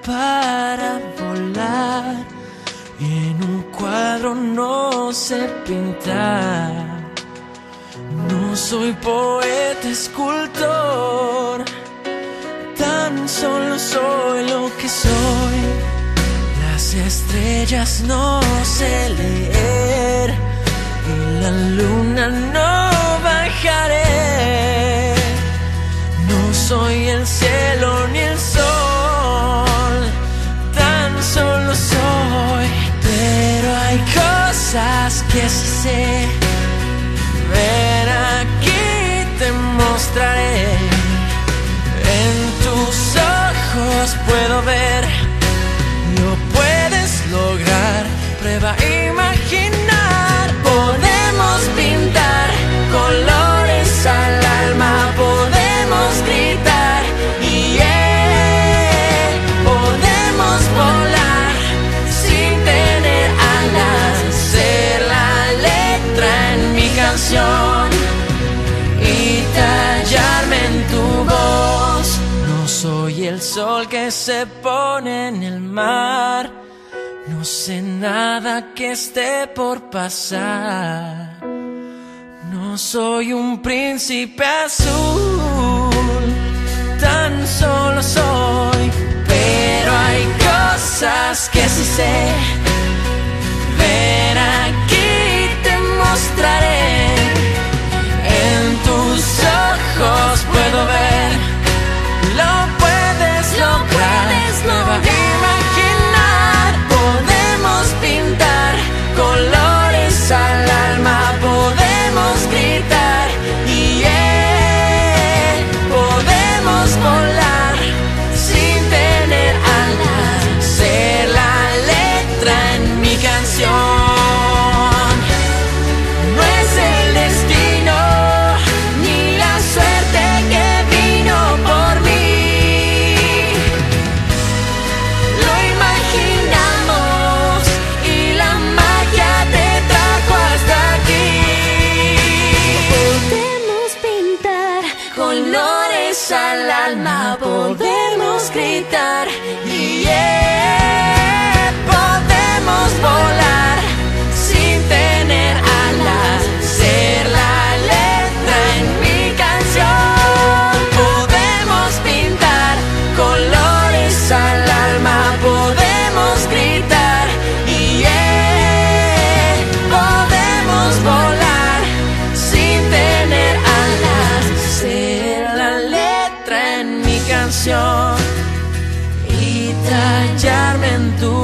para volar y en un cuadro no sé pintar. No soy poeta, escultor, tan solo soy lo que soy. Las estrellas no sé leer y la luna no bajaré. No soy el cielo ni el sol, tan solo soy. Pero hay cosas que sí sé. Ven aquí, te mostraré. En tus ojos puedo ver. Lo puedes lograr. Prueba a imaginar. Podemos pintar colores al alma. Podemos gritar y podemos volar sin tener alas. Ser la letra en mi canción y tallarme en tu voz. No soy el sol que se pone en el mar. No sé nada que esté por pasar. No soy un príncipe azul, tan solo soy. Pero hay cosas que sí sé. Ven aquí, te mostraré. En tus ojos puedo ver. Lo puedes lograr. Prueba a imaginar. Podemos pintar colores al alma. Podemos gritar y podemos volar sin tener alas. Ser la letra en mi canción. No es el destino ni la suerte que vino por mí. Lo imaginamos y la magia te trajo hasta aquí. Podemos pintar colores al alma. Podemos gritar y podemos volar sin tener alas. Ser la letra en mi canción. Podemos pintar colores al alma. Podemos gritar y podemos volar sin tener alas. Ser la letra en mi canción y tallarme en tu